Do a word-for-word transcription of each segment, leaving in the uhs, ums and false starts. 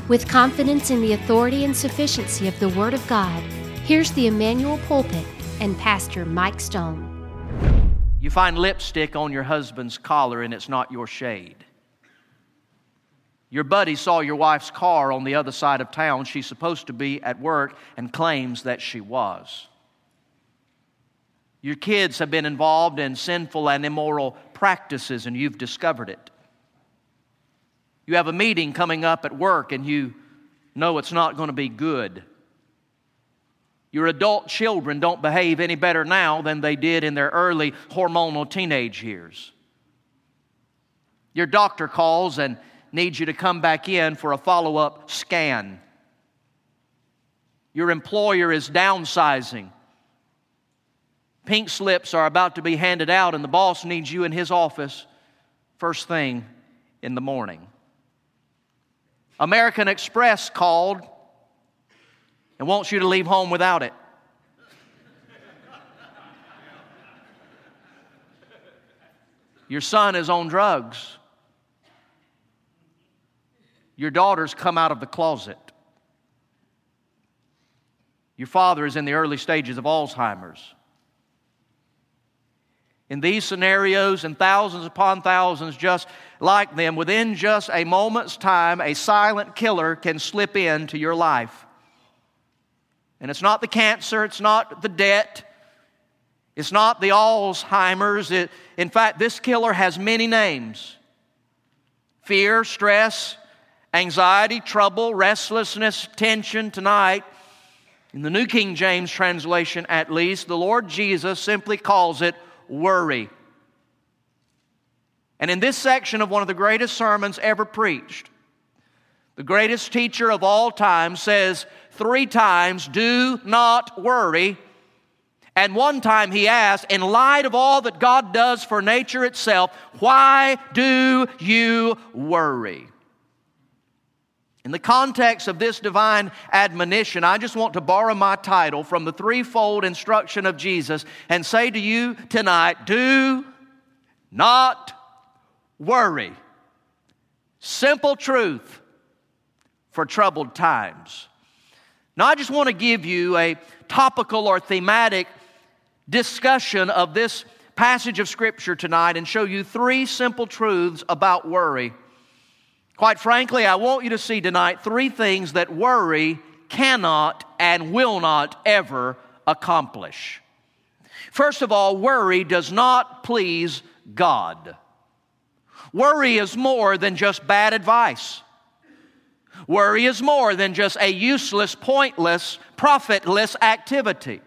With confidence in the authority and sufficiency of the Word of God, here's the Emmanuel Pulpit and Pastor Mike Stone. You find lipstick on your husband's collar and it's not your shade. Your buddy saw your wife's car on the other side of town. She's supposed to be at work and claims that she was. Your kids have been involved in sinful and immoral practices and you've discovered it. You have a meeting coming up at work and you know it's not going to be good. Your adult children don't behave any better now than they did in their early hormonal teenage years. Your doctor calls and needs you to come back in for a follow-up scan. Your employer is downsizing. Pink slips are about to be handed out and the boss needs you in his office first thing in the morning. American Express called and wants you to leave home without it. Your son is on drugs. Your daughter's come out of the closet. Your father is in the early stages of Alzheimer's. In these scenarios and thousands upon thousands just like them, within just a moment's time, a silent killer can slip into your life. And it's not the cancer, it's not the debt, it's not the Alzheimer's. It, in fact, this killer has many names. Fear, stress, anxiety, trouble, restlessness, tension. Tonight, in the New King James translation at least, the Lord Jesus simply calls it worry. And in this section of one of the greatest sermons ever preached, the greatest teacher of all time says three times, do not worry. And one time he asked, in light of all that God does for nature itself, why do you worry? In the context of this divine admonition, I just want to borrow my title from the threefold instruction of Jesus and say to you tonight, do not worry. Simple truth for troubled times. Now, I just want to give you a topical or thematic discussion of this passage of Scripture tonight and show you three simple truths about worry. Quite frankly, I want you to see tonight three things that worry cannot and will not ever accomplish. First of all, worry does not please God. Worry is more than just bad advice. Worry is more than just a useless, pointless, profitless activity.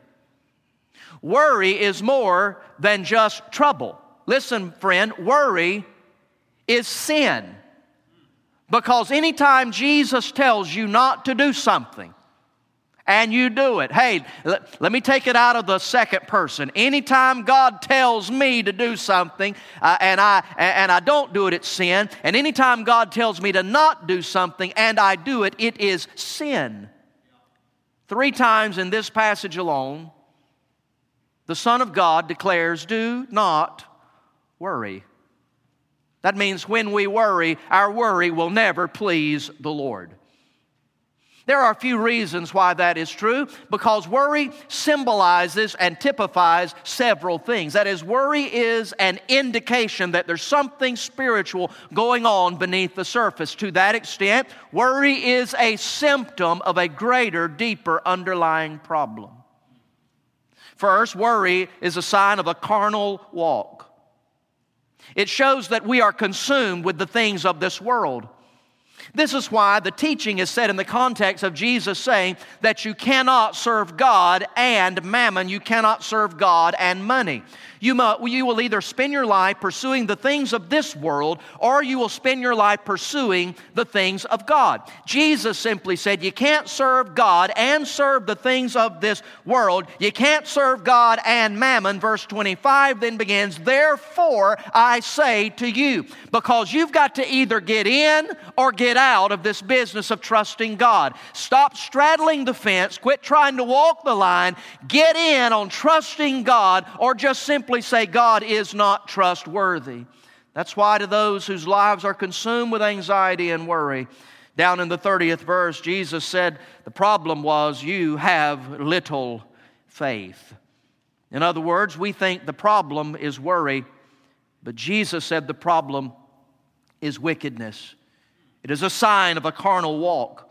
Worry is more than just trouble. Listen, friend, worry is sin. Because anytime Jesus tells you not to do something, and you do it, hey, let, let me take it out of the second person. Anytime God tells me to do something, uh, and I and I don't do it, it's sin. And anytime God tells me to not do something, and I do it, it is sin. Three times in this passage alone, the Son of God declares, do not worry. That means when we worry, our worry will never please the Lord. There are a few reasons why that is true, because worry symbolizes and typifies several things. That is, worry is an indication that there's something spiritual going on beneath the surface. To that extent, worry is a symptom of a greater, deeper underlying problem. First, worry is a sign of a carnal walk. It shows that we are consumed with the things of this world. This is why the teaching is said in the context of Jesus saying that you cannot serve God and mammon. You cannot serve God and money. You, mu- you will either spend your life pursuing the things of this world, or you will spend your life pursuing the things of God. Jesus simply said you can't serve God and serve the things of this world. You can't serve God and mammon. Verse twenty-five then begins, therefore I say to you, because you've got to either get in or get out of this business of trusting God. Stop straddling the fence. Quit trying to walk the line. Get in on trusting God, or just simply say God is not trustworthy. That's why to those whose lives are consumed with anxiety and worry, Down in the thirtieth verse, Jesus said the problem was you have little faith. In other words, we think the problem is worry, but Jesus said the problem is wickedness. It is a sign of a carnal walk.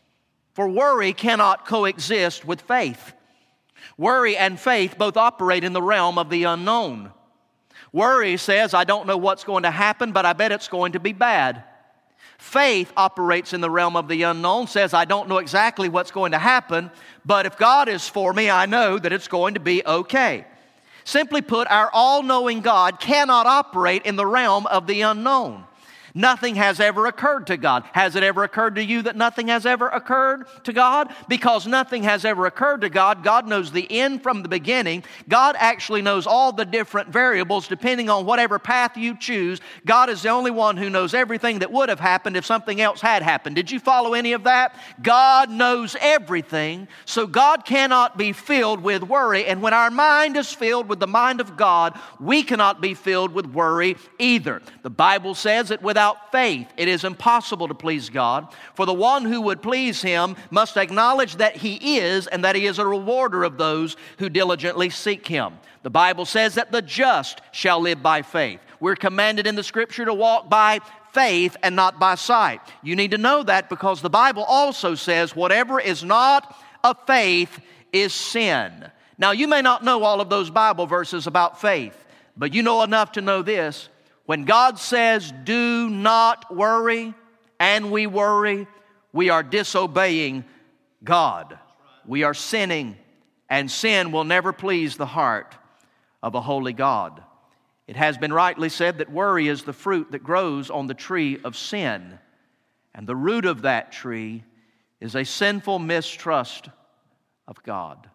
For worry cannot coexist with faith. Worry and faith both operate in the realm of the unknown. Worry says, I don't know what's going to happen, but I bet it's going to be bad. Faith operates in the realm of the unknown, says, I don't know exactly what's going to happen, but if God is for me, I know that it's going to be okay. Simply put, our all-knowing God cannot operate in the realm of the unknown. Nothing has ever occurred to God. Has it ever occurred to you that nothing has ever occurred to God? Because nothing has ever occurred to God, God knows the end from the beginning. God actually knows all the different variables depending on whatever path you choose. God is the only one who knows everything that would have happened if something else had happened. Did you follow any of that? God knows everything, so God cannot be filled with worry. And when our mind is filled with the mind of God, we cannot be filled with worry either. The Bible says that without Without faith, it is impossible to please God. For the one who would please Him must acknowledge that He is, and that He is a rewarder of those who diligently seek Him. The Bible says that the just shall live by faith. We're commanded in the Scripture to walk by faith and not by sight. You need to know that because the Bible also says whatever is not of faith is sin. Now, you may not know all of those Bible verses about faith, but you know enough to know this. When God says, do not worry, and we worry, we are disobeying God. We are sinning, and sin will never please the heart of a holy God. It has been rightly said that worry is the fruit that grows on the tree of sin, and the root of that tree is a sinful mistrust of God.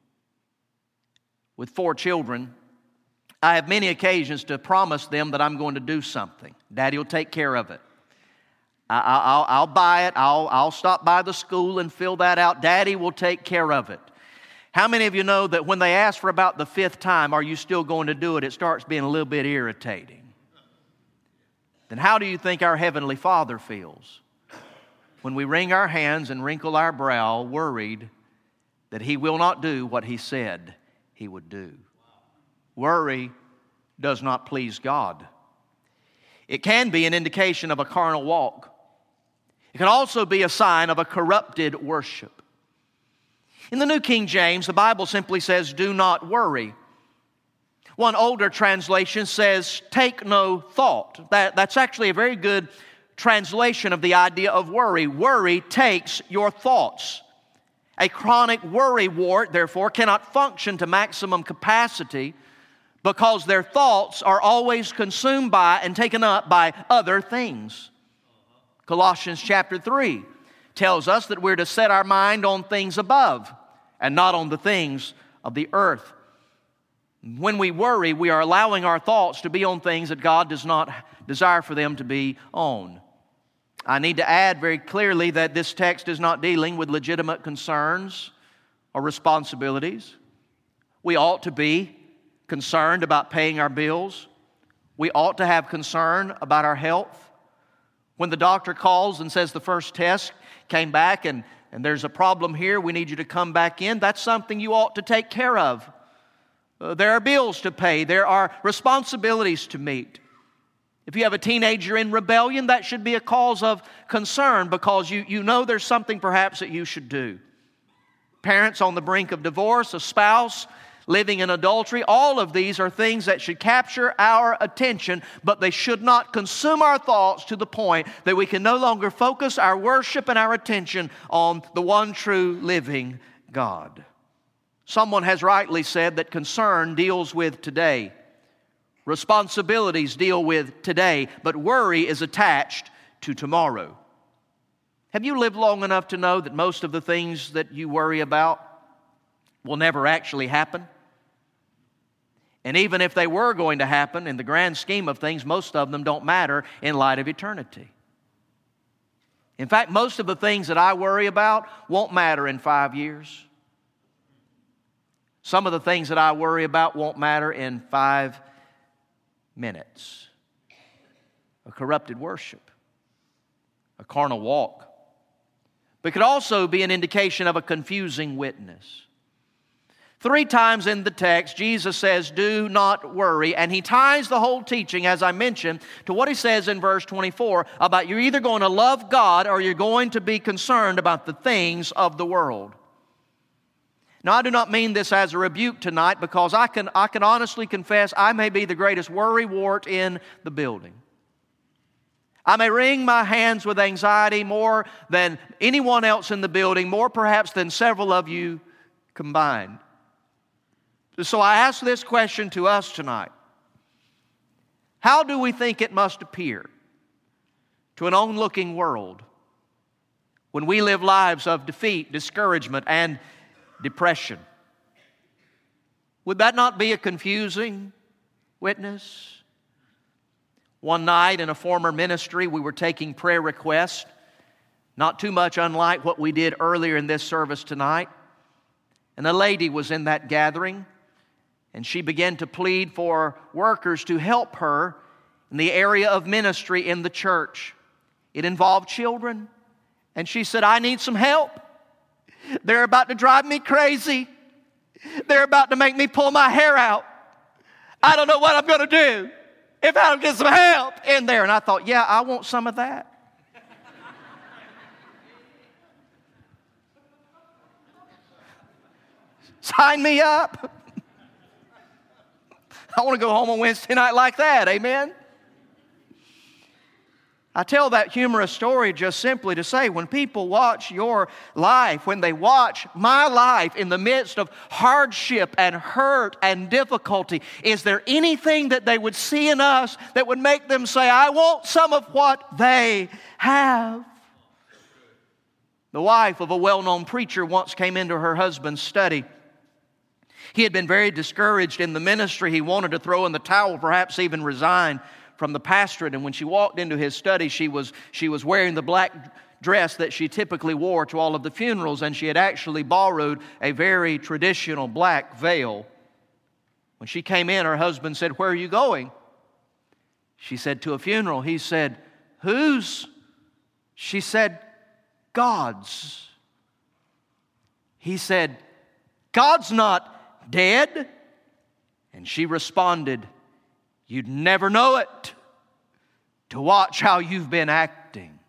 With four children, I have many occasions to promise them that I'm going to do something. Daddy will take care of it. I, I'll, I'll buy it. I'll, I'll stop by the school and fill that out. Daddy will take care of it. How many of you know that when they ask for about the fifth time, are you still going to do it, it starts being a little bit irritating? Then how do you think our Heavenly Father feels when we wring our hands and wrinkle our brow, worried that He will not do what He said He would do? Worry does not please God. It can be an indication of a carnal walk. It can also be a sign of a corrupted worship. In the New King James, the Bible simply says, do not worry. One older translation says, take no thought. That, that's actually a very good translation of the idea of worry. Worry takes your thoughts. A chronic worry wart, therefore, cannot function to maximum capacity because their thoughts are always consumed by and taken up by other things. Colossians chapter three tells us that we're to set our mind on things above and not on the things of the earth. When we worry, we are allowing our thoughts to be on things that God does not desire for them to be on. I need to add very clearly that this text is not dealing with legitimate concerns or responsibilities. We ought to be concerned about paying our bills. We ought to have concern about our health. When the doctor calls and says the first test came back and, and there's a problem here, we need you to come back in, that's something you ought to take care of. Uh, there are bills to pay. There are responsibilities to meet. If you have a teenager in rebellion, that should be a cause of concern because you, you know there's something perhaps that you should do. Parents on the brink of divorce, a spouse living in adultery, all of these are things that should capture our attention, but they should not consume our thoughts to the point that we can no longer focus our worship and our attention on the one true living God. Someone has rightly said that concern deals with today. Responsibilities deal with today, but worry is attached to tomorrow. Have you lived long enough to know that most of the things that you worry about will never actually happen? And even if they were going to happen, in the grand scheme of things, most of them don't matter in light of eternity. In fact, most of the things that I worry about won't matter in five years. Some of the things that I worry about won't matter in five minutes. A corrupted worship, a carnal walk, but could also be an indication of a confusing witness. Three times in the text, Jesus says, do not worry, and He ties the whole teaching, as I mentioned, to what He says in verse twenty-four about you're either going to love God or you're going to be concerned about the things of the world. Now, I do not mean this as a rebuke tonight, because I can, I can honestly confess I may be the greatest worrywart in the building. I may wring my hands with anxiety more than anyone else in the building, more perhaps than several of you combined. So I ask this question to us tonight. How do we think it must appear to an onlooking world when we live lives of defeat, discouragement, and depression? Would that not be a confusing witness? One night in a former ministry, we were taking prayer requests, not too much unlike what we did earlier in this service tonight. And a lady was in that gathering, and she began to plead for workers to help her in the area of ministry in the church. It involved children, and she said, I need some help. They're about to drive me crazy. They're about to make me pull my hair out. I don't know what I'm going to do if I don't get some help in there. And I thought, yeah, I want some of that. Sign me up. I want to go home on Wednesday night like that, amen? I tell that humorous story just simply to say, when people watch your life, when they watch my life in the midst of hardship and hurt and difficulty, is there anything that they would see in us that would make them say, I want some of what they have? The wife of a well-known preacher once came into her husband's study. He had been very discouraged in the ministry. He wanted to throw in the towel, perhaps even resign from the pastorate. And when she walked into his study, she was, she was wearing the black dress that she typically wore to all of the funerals, and she had actually borrowed a very traditional black veil. When she came in, her husband said, where are you going? She said, to a funeral. He said, whose? She said, God's. He said, God's not dead? And she responded, you'd never know it to watch how you've been acting.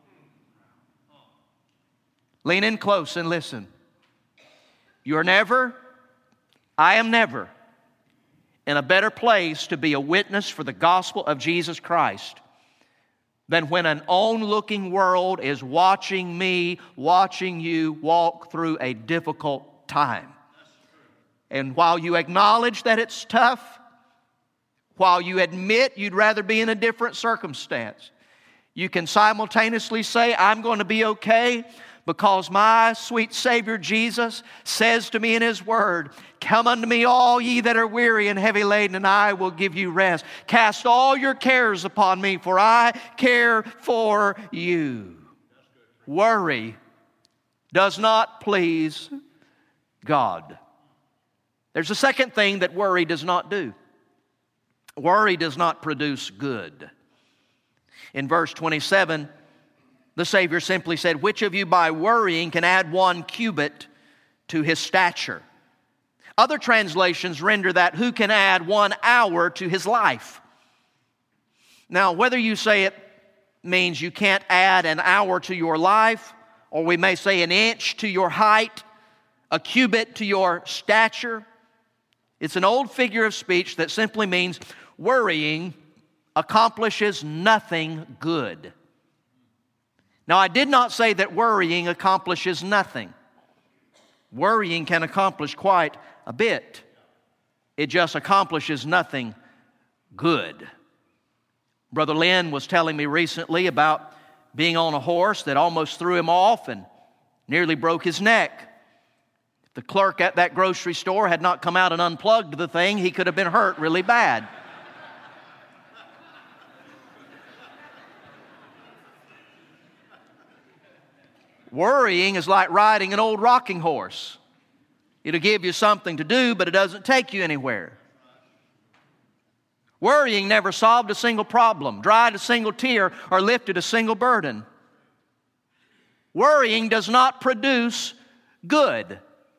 Lean in close and listen. You're never, I am never, in a better place to be a witness for the gospel of Jesus Christ than when an onlooking world is watching me, watching you walk through a difficult time. And while you acknowledge that it's tough, while you admit you'd rather be in a different circumstance, you can simultaneously say, I'm going to be okay because my sweet Savior Jesus says to me in His Word, come unto me all ye that are weary and heavy laden, and I will give you rest. Cast all your cares upon me, for I care for you. Worry does not please God. There's a second thing that worry does not do. Worry does not produce good. In verse twenty-seven, the Savior simply said, which of you by worrying can add one cubit to his stature? Other translations render that, who can add one hour to his life? Now, whether you say it means you can't add an hour to your life, or we may say an inch to your height, a cubit to your stature, it's an old figure of speech that simply means worrying accomplishes nothing good. Now, I did not say that worrying accomplishes nothing. Worrying can accomplish quite a bit. It just accomplishes nothing good. Brother Lynn was telling me recently about being on a horse that almost threw him off and nearly broke his neck. If the clerk at that grocery store had not come out and unplugged the thing, he could have been hurt really bad. Worrying is like riding an old rocking horse. It'll give you something to do, but it doesn't take you anywhere. Worrying never solved a single problem, dried a single tear, or lifted a single burden. Worrying does not produce good.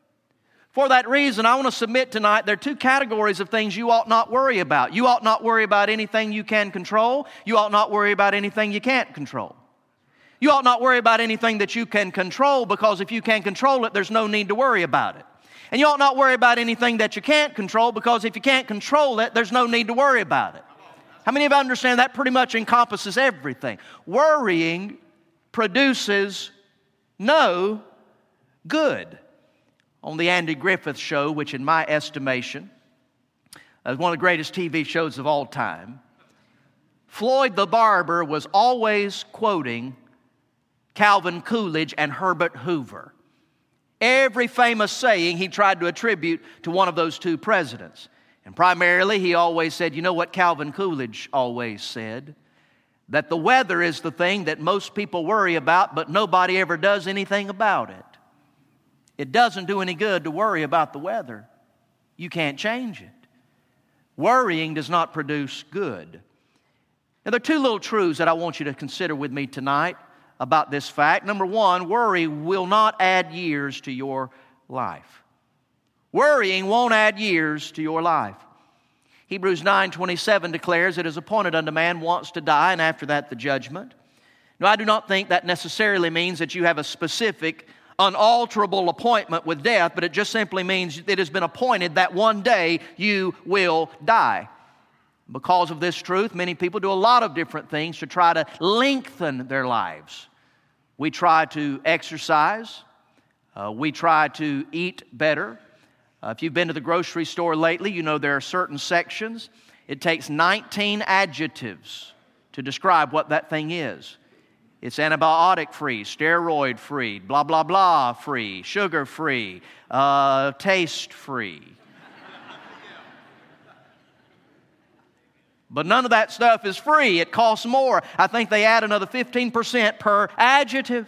For that reason, I want to submit tonight there are two categories of things you ought not worry about. You ought not worry about anything you can control. You ought not worry about anything you can't control. You ought not worry about anything that you can control, because if you can control it, there's no need to worry about it. And you ought not worry about anything that you can't control, because if you can't control it, there's no need to worry about it. How many of you understand that pretty much encompasses everything? Worrying produces no good. On the Andy Griffith Show, which in my estimation is one of the greatest T V shows of all time, Floyd the barber was always quoting Calvin Coolidge and Herbert Hoover. Every famous saying he tried to attribute to one of those two presidents. And primarily he always said, you know what Calvin Coolidge always said? That the weather is the thing that most people worry about, but nobody ever does anything about it. It doesn't do any good to worry about the weather. You can't change it. Worrying does not produce good. Now, there are two little truths that I want you to consider with me tonight about this fact. Number one, worry will not add years to your life. Worrying won't add years to your life. Hebrews nine twenty-seven declares, it is appointed unto man once to die, and after that the judgment. Now, I do not think that necessarily means that you have a specific unalterable appointment with death, but it just simply means it has been appointed that one day you will die. Because of this truth, many people do a lot of different things to try to lengthen their lives. We try to exercise. Uh, we try to eat better. Uh, if you've been to the grocery store lately, you know there are certain sections. It takes nineteen adjectives to describe what that thing is. It's antibiotic-free, steroid-free, blah, blah, blah free, sugar-free, uh, taste-free. But none of that stuff is free. It costs more. I think they add another fifteen percent per adjective.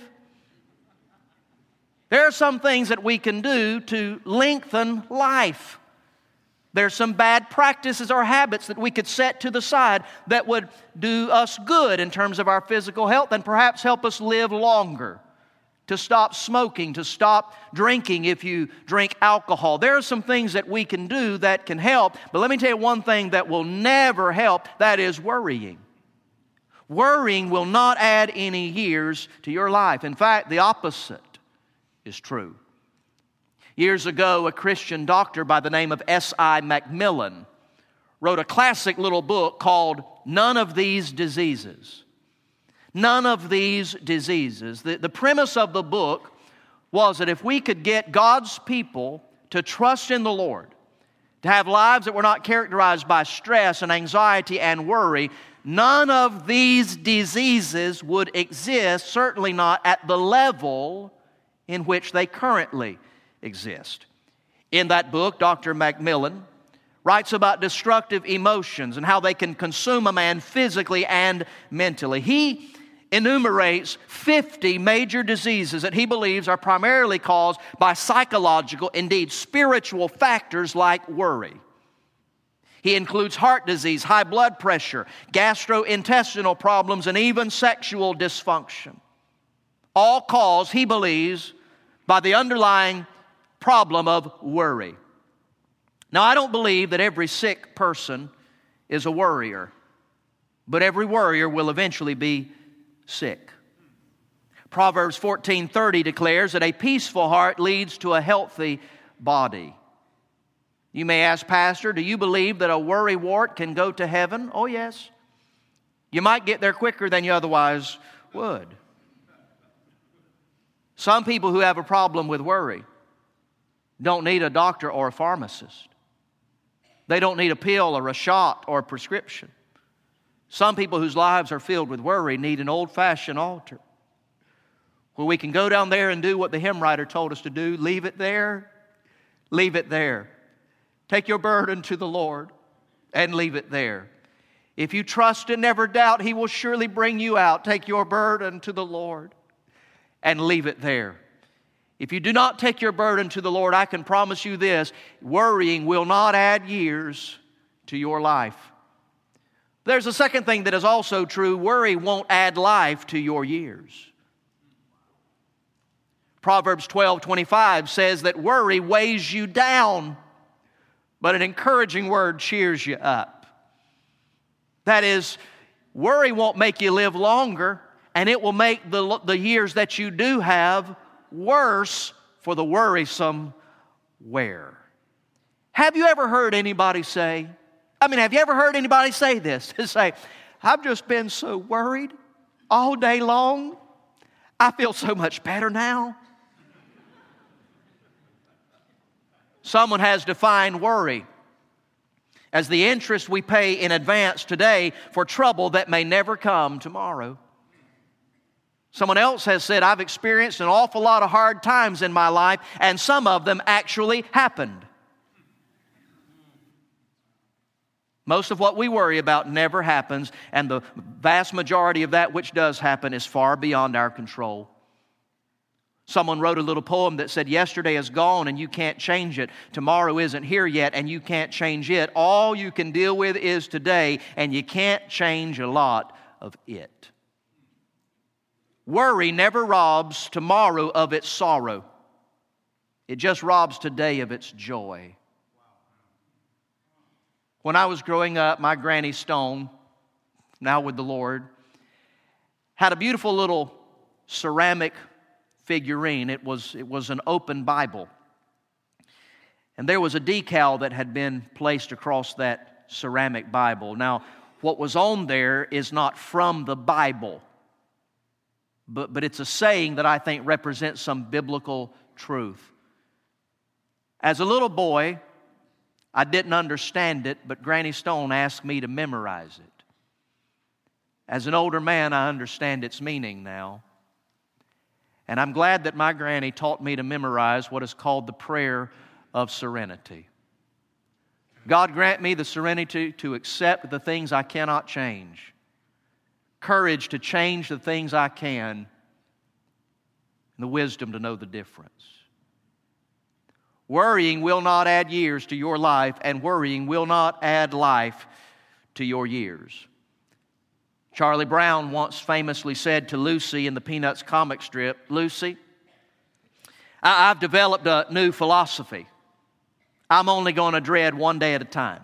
There are some things that we can do to lengthen life. There's some bad practices or habits that we could set to the side that would do us good in terms of our physical health and perhaps help us live longer. To stop smoking, to stop drinking if you drink alcohol. There are some things that we can do that can help, but let me tell you one thing that will never help, that is worrying. Worrying will not add any years to your life. In fact, the opposite is true. Years ago, a Christian doctor by the name of S I Macmillan wrote a classic little book called None of These Diseases. None of These Diseases. The, the premise of the book was that if we could get God's people to trust in the Lord, to have lives that were not characterized by stress and anxiety and worry, none of these diseases would exist, certainly not at the level in which they currently exist. In that book, Doctor Macmillan writes about destructive emotions and how they can consume a man physically and mentally. He enumerates fifty major diseases that he believes are primarily caused by psychological, indeed spiritual factors like worry. He includes heart disease, high blood pressure, gastrointestinal problems, and even sexual dysfunction. All caused, he believes, by the underlying problem of worry. Now, I don't believe that every sick person is a worrier, but every worrier will eventually be sick. Proverbs fourteen thirty declares that a peaceful heart leads to a healthy body. You may ask, Pastor, do you believe that a worrywart can go to heaven? Oh, yes. You might get there quicker than you otherwise would. Some people who have a problem with worry don't need a doctor or a pharmacist. They don't need a pill or a shot or a prescription. Some people whose lives are filled with worry need an old-fashioned altar where we can go down there and do what the hymn writer told us to do. Leave it there. Leave it there. Take your burden to the Lord and leave it there. If you trust and never doubt, He will surely bring you out. Take your burden to the Lord and leave it there. If you do not take your burden to the Lord, I can promise you this, worrying will not add years to your life. There's a second thing that is also true. Worry won't add life to your years. Proverbs twelve twenty-five says that worry weighs you down, but an encouraging word cheers you up. That is, worry won't make you live longer, and it will make the, the years that you do have worse for the worrisome wear. Have you ever heard anybody say, I mean, have you ever heard anybody say this? To say, I've just been so worried all day long. I feel so much better now. Someone has defined worry as the interest we pay in advance today for trouble that may never come tomorrow. Someone else has said, I've experienced an awful lot of hard times in my life, and some of them actually happened. Most of what we worry about never happens, and the vast majority of that which does happen is far beyond our control. Someone wrote a little poem that said, yesterday is gone and you can't change it. Tomorrow isn't here yet and you can't change it. All you can deal with is today, and you can't change a lot of it. Worry never robs tomorrow of its sorrow. It just robs today of its joy. When I was growing up, my Granny Stone, now with the Lord, had a beautiful little ceramic figurine. It was, it was an open Bible. And there was a decal that had been placed across that ceramic Bible. Now, what was on there is not from the Bible, but, but it's a saying that I think represents some biblical truth. As a little boy, I didn't understand it, but Granny Stone asked me to memorize it. As an older man, I understand its meaning now. And I'm glad that my granny taught me to memorize what is called the prayer of serenity. God grant me the serenity to accept the things I cannot change, courage to change the things I can, and the wisdom to know the difference. Worrying will not add years to your life, and worrying will not add life to your years. Charlie Brown once famously said to Lucy in the Peanuts comic strip, Lucy, I- I've developed a new philosophy. I'm only going to dread one day at a time.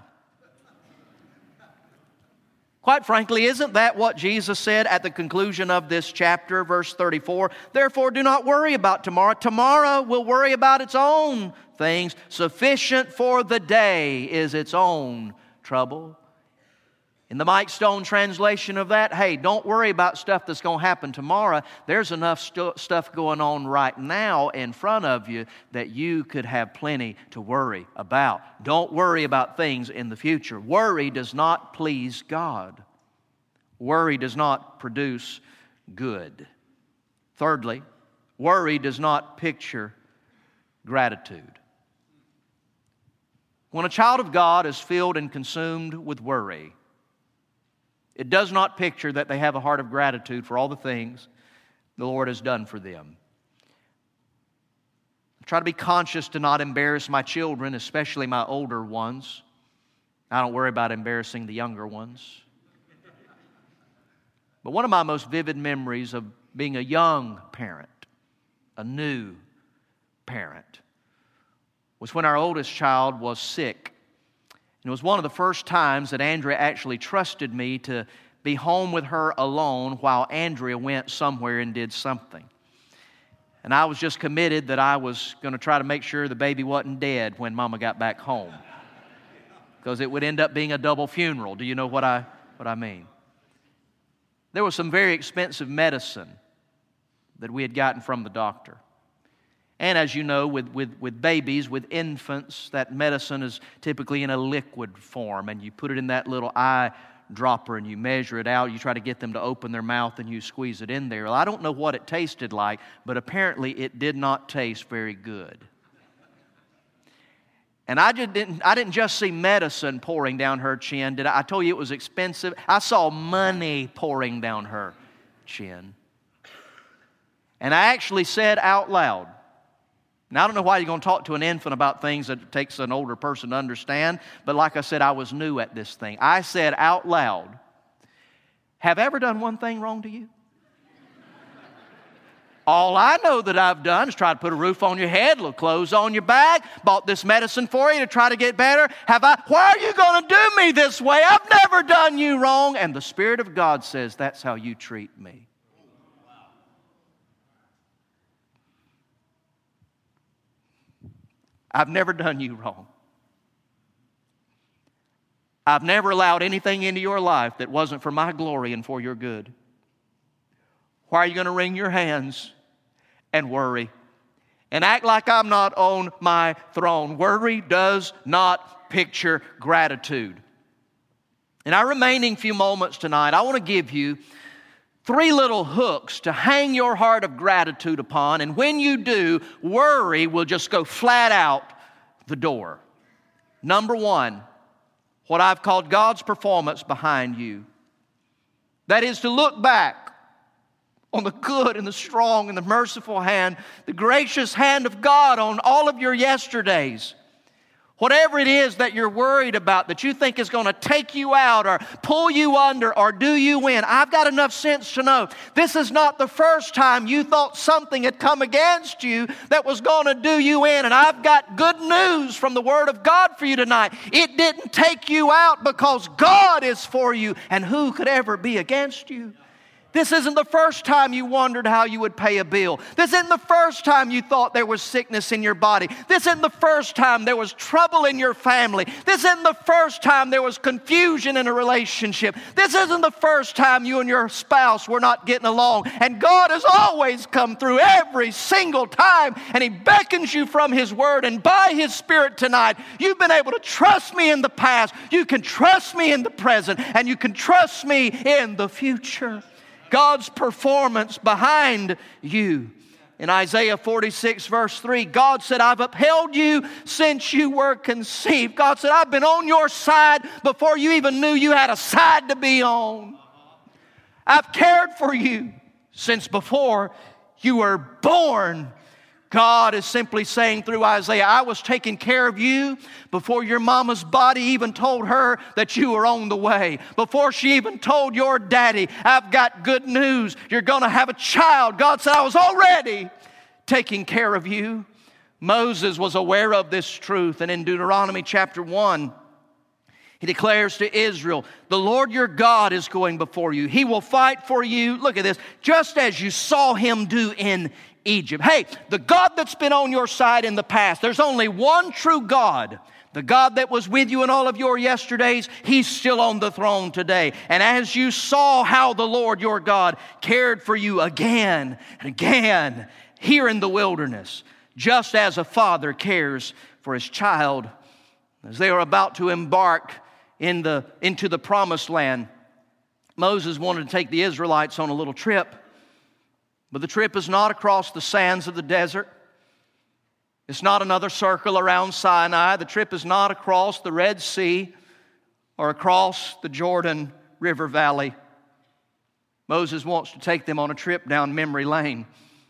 Quite frankly, isn't that what Jesus said at the conclusion of this chapter, verse thirty-four? Therefore, do not worry about tomorrow. Tomorrow will worry about its own things. Sufficient for the day is its own trouble. In the Mike Stone translation of that, hey, don't worry about stuff that's going to happen tomorrow. There's enough st- stuff going on right now in front of you that you could have plenty to worry about. Don't worry about things in the future. Worry does not please God. Worry does not produce good. Thirdly, worry does not picture gratitude. When a child of God is filled and consumed with worry, it does not picture that they have a heart of gratitude for all the things the Lord has done for them. I try to be conscious to not embarrass my children, especially my older ones. I don't worry about embarrassing the younger ones. But one of my most vivid memories of being a young parent, a new parent, was when our oldest child was sick. And it was one of the first times that Andrea actually trusted me to be home with her alone while Andrea went somewhere and did something. And I was just committed that I was going to try to make sure the baby wasn't dead when Mama got back home, because it would end up being a double funeral. Do you know what I, what I mean? There was some very expensive medicine that we had gotten from the doctor. And as you know, with, with, with babies, with infants, that medicine is typically in a liquid form, and you put it in that little eye dropper and you measure it out. You try to get them to open their mouth and you squeeze it in there. Well, I don't know what it tasted like, but apparently it did not taste very good. And I just didn't, I didn't just see medicine pouring down her chin. Did I? I told you it was expensive. I saw money pouring down her chin. And I actually said out loud, now, I don't know why you're going to talk to an infant about things that it takes an older person to understand, but like I said, I was new at this thing. I said out loud, have I ever done one thing wrong to you? All I know that I've done is try to put a roof on your head, little clothes on your back, bought this medicine for you to try to get better. Have I? Why are you going to do me this way? I've never done you wrong. And the Spirit of God says, that's how you treat me. I've never done you wrong. I've never allowed anything into your life that wasn't for my glory and for your good. Why are you going to wring your hands and worry and act like I'm not on my throne? Worry does not picture gratitude. In our remaining few moments tonight, I want to give you three little hooks to hang your heart of gratitude upon. And when you do, worry will just go flat out the door. Number one, what I've called God's performance behind you. That is to look back on the good and the strong and the merciful hand, the gracious hand of God on all of your yesterdays. Whatever it is that you're worried about, that you think is going to take you out or pull you under or do you in, I've got enough sense to know this is not the first time you thought something had come against you that was going to do you in. And I've got good news from the Word of God for you tonight. It didn't take you out because God is for you, and who could ever be against you? This isn't the first time you wondered how you would pay a bill. This isn't the first time you thought there was sickness in your body. This isn't the first time there was trouble in your family. This isn't the first time there was confusion in a relationship. This isn't the first time you and your spouse were not getting along. And God has always come through every single time, and He beckons you from His Word, and by His Spirit tonight, you've been able to trust me in the past. You can trust me in the present, and you can trust me in the future. God's performance behind you. In Isaiah forty-six verse three, God said, I've upheld you since you were conceived. God said, I've been on your side before you even knew you had a side to be on. I've cared for you since before you were born. God is simply saying through Isaiah, I was taking care of you before your mama's body even told her that you were on the way. Before she even told your daddy, I've got good news. You're going to have a child. God said, I was already taking care of you. Moses was aware of this truth. And in Deuteronomy chapter one, he declares to Israel, the Lord your God is going before you. He will fight for you. Look at this. Just as you saw Him do in Egypt. Hey, the God that's been on your side in the past, there's only one true God. The God that was with you in all of your yesterdays, He's still on the throne today. And as you saw how the Lord your God cared for you again and again here in the wilderness, just as a father cares for his child, as they are about to embark in the, into the promised land, Moses wanted to take the Israelites on a little trip. But the trip is not across the sands of the desert. It's not another circle around Sinai. The trip is not across the Red Sea or across the Jordan River Valley. Moses wants to take them on a trip down memory lane.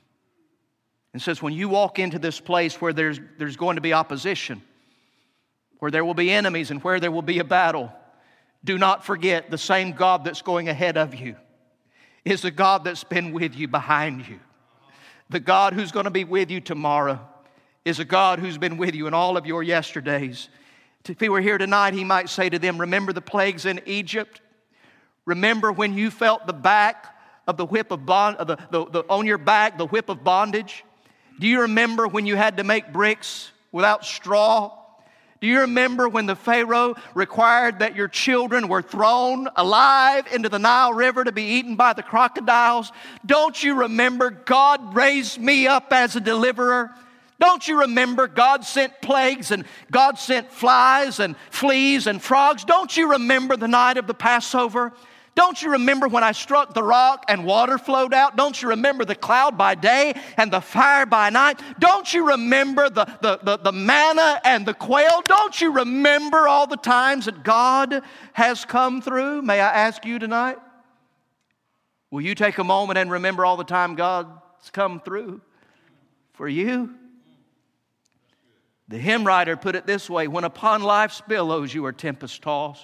And says, when you walk into this place where there's, there's going to be opposition, where there will be enemies and where there will be a battle, do not forget the same God that's going ahead of you is the God that's been with you behind you. The God who's going to be with you tomorrow is a God who's been with you in all of your yesterdays. If He were here tonight, He might say to them, remember the plagues in Egypt? Remember when you felt the back of the whip of bond, the, the, the, on your back, the whip of bondage? Do you remember when you had to make bricks without straw? Do you remember when the Pharaoh required that your children were thrown alive into the Nile River to be eaten by the crocodiles? Don't you remember God raised me up as a deliverer? Don't you remember God sent plagues and God sent flies and fleas and frogs? Don't you remember the night of the Passover? Don't you remember when I struck the rock and water flowed out? Don't you remember the cloud by day and the fire by night? Don't you remember the, the, the, the manna and the quail? Don't you remember all the times that God has come through? May I ask you tonight, will you take a moment and remember all the time God's come through for you? The hymn writer put it this way, when upon life's billows you are tempest-tossed,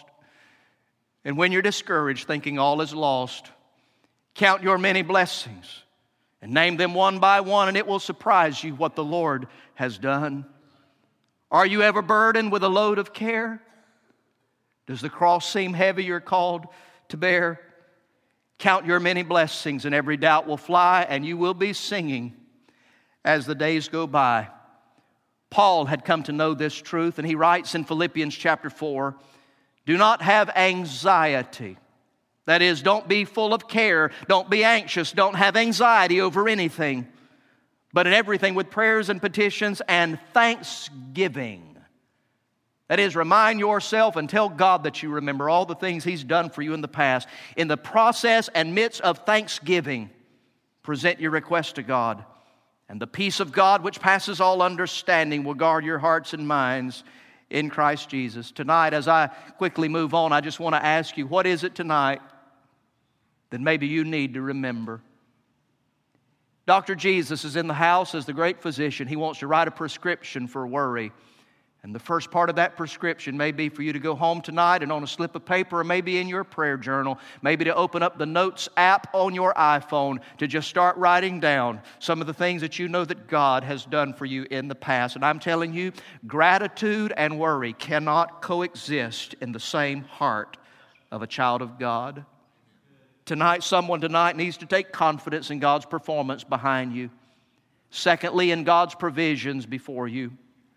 and when you're discouraged, thinking all is lost, count your many blessings and name them one by one, and it will surprise you what the Lord has done. Are you ever burdened with a load of care? Does the cross seem heavy you're called to bear? Count your many blessings, and every doubt will fly, and you will be singing as the days go by. Paul had come to know this truth, and he writes in Philippians chapter four, do not have anxiety. That is, don't be full of care, don't be anxious, don't have anxiety over anything, but in everything with prayers and petitions and thanksgiving. That is, remind yourself and tell God that you remember all the things He's done for you in the past. In the process and midst of thanksgiving, present your request to God, and the peace of God, which passes all understanding, will guard your hearts and minds in Christ Jesus. Tonight, as I quickly move on, I just want to ask you, what is it tonight that maybe you need to remember? Doctor Jesus is in the house as the great physician. He wants to write a prescription for worry. And the first part of that prescription may be for you to go home tonight and on a slip of paper, or maybe in your prayer journal, maybe to open up the Notes app on your iPhone to just start writing down some of the things that you know that God has done for you in the past. And I'm telling you, gratitude and worry cannot coexist in the same heart of a child of God. Tonight, someone tonight needs to take confidence in God's performance behind you. Secondly, in God's provisions before you.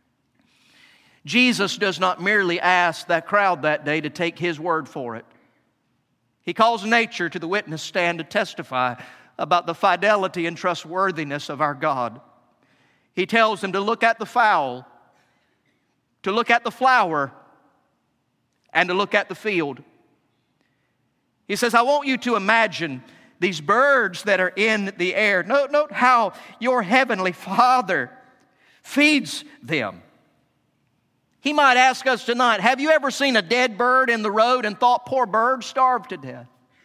Jesus does not merely ask that crowd that day to take His word for it. He calls nature to the witness stand to testify about the fidelity and trustworthiness of our God. He tells them to look at the fowl, to look at the flower, and to look at the field. He says, I want you to imagine these birds that are in the air. Note, note how your heavenly Father feeds them. He might ask us tonight, have you ever seen a dead bird in the road and thought, poor bird, starved to death?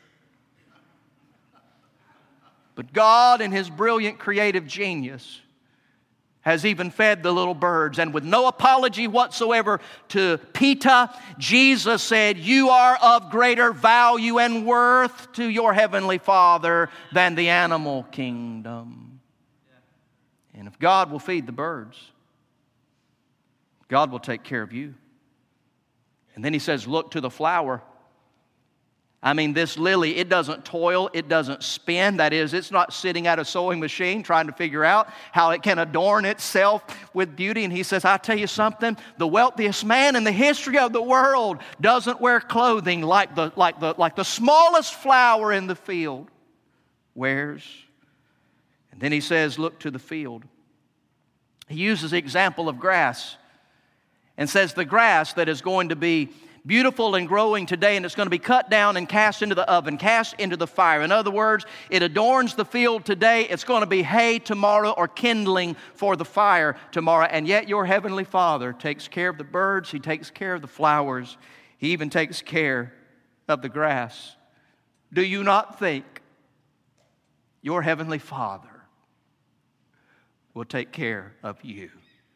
But God, in His brilliant creative genius, has even fed the little birds. And with no apology whatsoever to PETA, Jesus said, you are of greater value and worth to your heavenly Father than the animal kingdom. And if God will feed the birds, God will take care of you. And then He says, look to the flower. I mean, this lily, it doesn't toil, it doesn't spin. That is, it's not sitting at a sewing machine trying to figure out how it can adorn itself with beauty. And He says, I tell you something, the wealthiest man in the history of the world doesn't wear clothing like the, like the, like the smallest flower in the field wears. And then He says, look to the field. He uses the example of grass and says the grass that is going to be beautiful and growing today, and it's going to be cut down and cast into the oven, cast into the fire. In other words, it adorns the field today. It's going to be hay tomorrow or kindling for the fire tomorrow. And yet your heavenly Father takes care of the birds. He takes care of the flowers. He even takes care of the grass. Do you not think your heavenly Father will take care of you?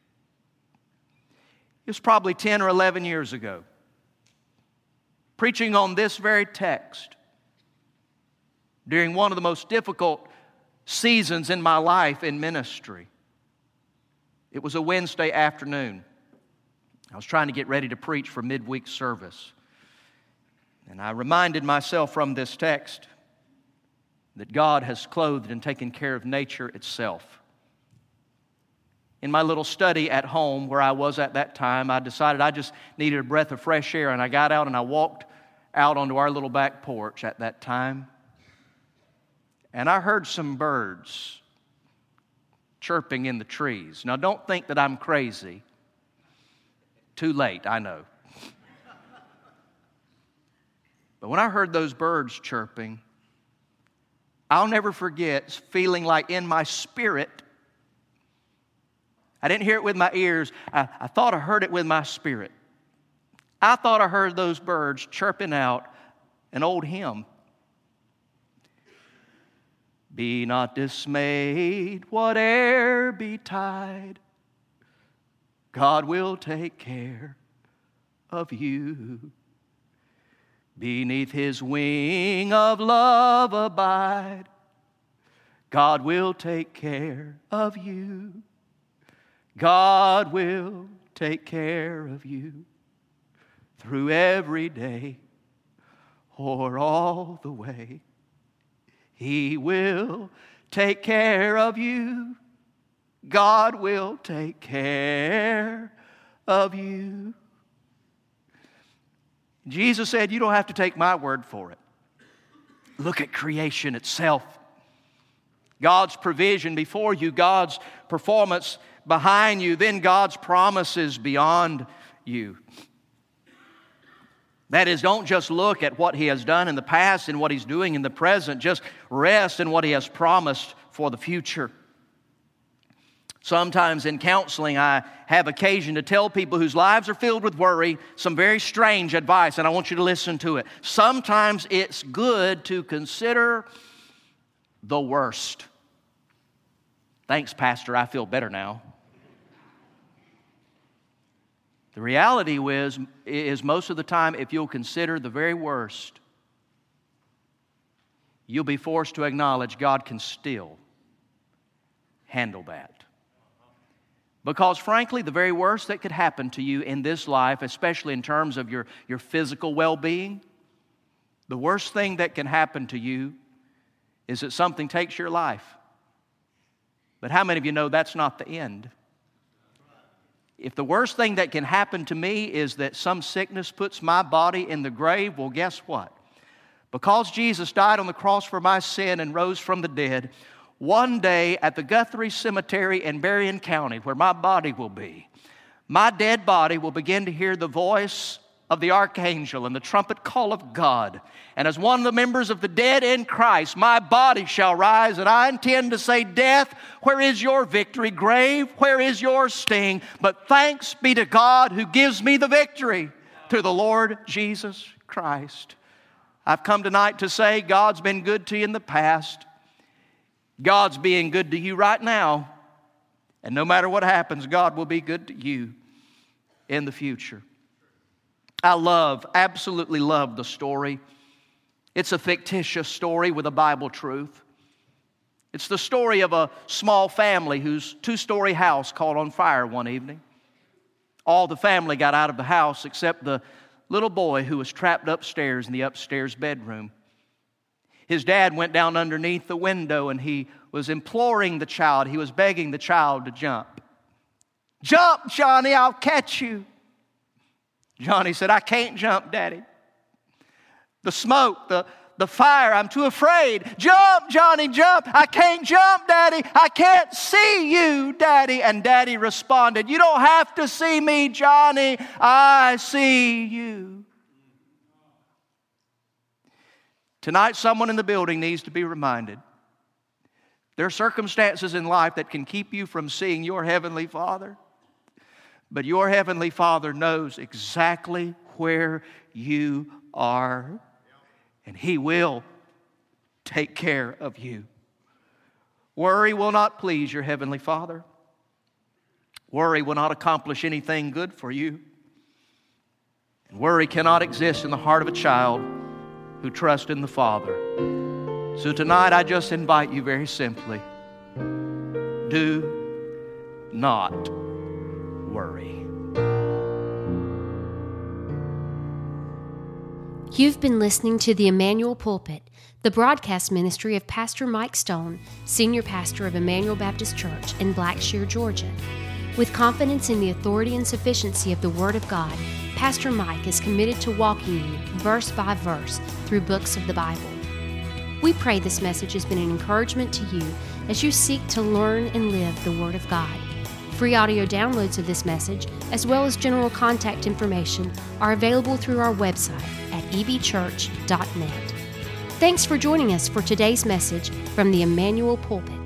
It was probably ten or eleven years ago, preaching on this very text during one of the most difficult seasons in my life in ministry. It was a Wednesday afternoon. I was trying to get ready to preach for midweek service. And I reminded myself from this text that God has clothed and taken care of nature itself. In my little study at home where I was at that time, I decided I just needed a breath of fresh air, and I got out and I walked out onto our little back porch at that time. And I heard some birds chirping in the trees. Now, don't think that I'm crazy. Too late, I know. But when I heard those birds chirping, I'll never forget feeling like in my spirit, I didn't hear it with my ears. I, I thought I heard it with my spirit. I thought I heard those birds chirping out an old hymn. Be not dismayed, whate'er betide, God will take care of you. Beneath His wing of love abide, God will take care of you. God will take care of you through every day or all the way. He will take care of you. God will take care of you. Jesus said, you don't have to take my word for it. Look at creation itself. God's provision before you, God's performance behind you, then God's promises beyond you. That is, don't just look at what He has done in the past and what He's doing in the present. Just rest in what He has promised for the future. Sometimes in counseling, I have occasion to tell people whose lives are filled with worry some very strange advice, and I want you to listen to it. Sometimes it's good to consider the worst. Thanks, Pastor, I feel better now. The reality is, is most of the time, if you'll consider the very worst, you'll be forced to acknowledge God can still handle that. Because frankly, the very worst that could happen to you in this life, especially in terms of your, your physical well-being, the worst thing that can happen to you is that something takes your life. But how many of you know that's not the end? If the worst thing that can happen to me is that some sickness puts my body in the grave, well, guess what? Because Jesus died on the cross for my sin and rose from the dead, one day at the Guthrie Cemetery in Berrien County, where my body will be, my dead body will begin to hear the voice of the archangel and the trumpet call of God. And as one of the members of the dead in Christ, my body shall rise, and I intend to say, death, where is your victory? Grave, where is your sting? But thanks be to God who gives me the victory through the Lord Jesus Christ. I've come tonight to say God's been good to you in the past. God's being good to you right now. And no matter what happens, God will be good to you in the future. I love, absolutely love the story. It's a fictitious story with a Bible truth. It's the story of a small family whose two-story house caught on fire one evening. All the family got out of the house except the little boy who was trapped upstairs in the upstairs bedroom. His dad went down underneath the window and he was imploring the child. He was begging the child to jump. Jump, Johnny, I'll catch you. Johnny said, I can't jump, Daddy. The smoke, the, the fire, I'm too afraid. Jump, Johnny, jump. I can't jump, Daddy. I can't see you, Daddy. And Daddy responded, you don't have to see me, Johnny. I see you. Tonight, someone in the building needs to be reminded. There are circumstances in life that can keep you from seeing your Heavenly Father. But your Heavenly Father knows exactly where you are. And He will take care of you. Worry will not please your Heavenly Father. Worry will not accomplish anything good for you. And worry cannot exist in the heart of a child who trusts in the Father. So tonight I just invite you very simply, do not worry. You've been listening to the Emmanuel Pulpit, the broadcast ministry of Pastor Mike Stone, Senior Pastor of Emmanuel Baptist Church in Blackshear, Georgia. With confidence in the authority and sufficiency of the Word of God, Pastor Mike is committed to walking you verse by verse through books of the Bible. We pray this message has been an encouragement to you as you seek to learn and live the Word of God. Free audio downloads of this message, as well as general contact information, are available through our website at e b church dot net. Thanks for joining us for today's message from the Emmanuel Pulpit.